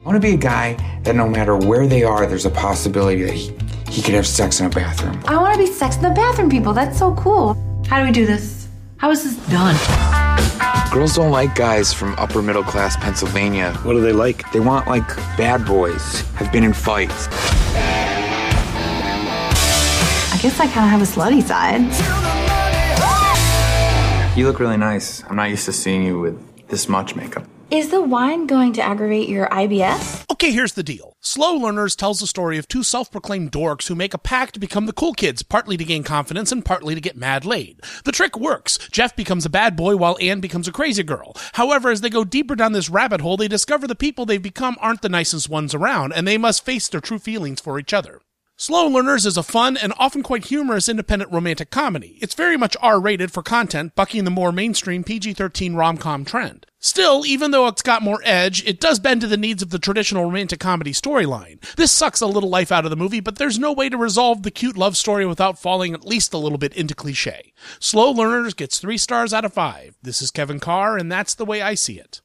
I want to be a guy that no matter where they are, there's a possibility that he could have sex in a bathroom. I want to be sex in the bathroom people. That's so cool. How do we do this? How is this done? Girls don't like guys from upper middle class Pennsylvania. What do they like? They want, like, bad boys, have been in fights. I guess I kind of have a slutty side. You look really nice. I'm not used to seeing you with this much makeup. Is the wine going to aggravate your IBS? Okay, here's the deal. Slow Learners tells the story of two self-proclaimed dorks who make a pact to become the cool kids, partly to gain confidence and partly to get mad laid. The trick works. Jeff becomes a bad boy while Anne becomes a crazy girl. However, as they go deeper down this rabbit hole, they discover the people they've become aren't the nicest ones around, and they must face their true feelings for each other. Slow Learners is a fun and often quite humorous independent romantic comedy. It's very much R-rated for content, bucking the more mainstream PG-13 rom-com trend. Still, even though it's got more edge, it does bend to the needs of the traditional romantic comedy storyline. This sucks a little life out of the movie, but there's no way to resolve the cute love story without falling at least a little bit into cliche. Slow Learners gets 3 stars out of 5. This is Kevin Carr, and that's the way I see it.